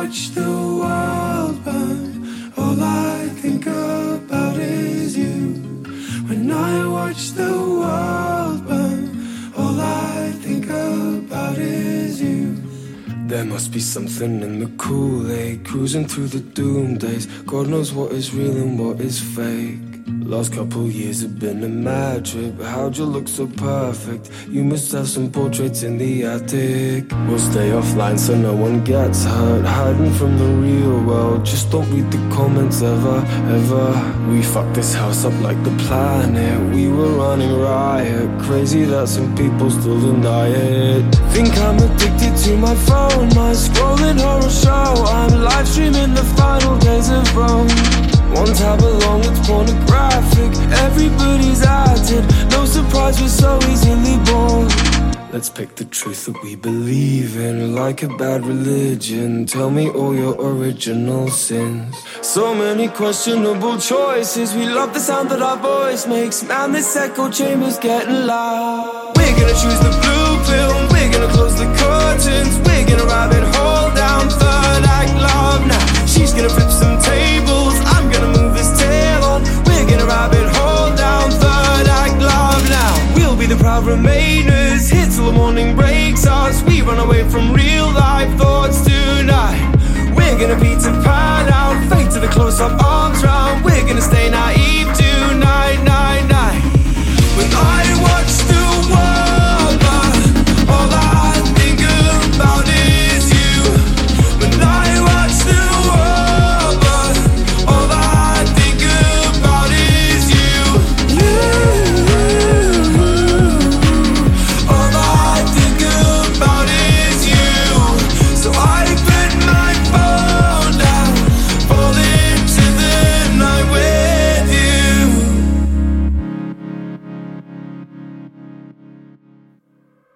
watch the world burn, all I think about is you. When I watch the world burn, all I think about is you. There must be something in the Kool-Aid, cruising through the doom days. God knows what is real and what is fake. Last couple years have been a mad trip. How'd you look so perfect? You must have some portraits in the attic. We'll stay offline so no one gets hurt, hiding from the real world. Just don't read the comments ever, ever. We fucked this house up like the planet. We were running riot. Crazy that some people still deny it. Think I'm addicted to my phone, my scrolling horror show. I'm live streaming the final days of Rome. One tab along, it's pornographic. Everybody's at it. No surprise, we're so easily bored. Let's pick the truth that we believe in, like a bad religion. Tell me all your original sins. So many questionable choices. We love the sound that our voice makes. Man, this echo chamber's getting loud. We're gonna choose the blue pill. We're gonna close the curtains. We're gonna rabbit hole down third act love now. She's gonna flip some tables. I'm gonna move this tail on. We're gonna rabbit hole down third act love now. We'll be the proud remainers. Hit till the morning breaks us. We run away from real life thoughts tonight. We're gonna Peter Pan out. Fade to the close-up arms round. We're gonna stay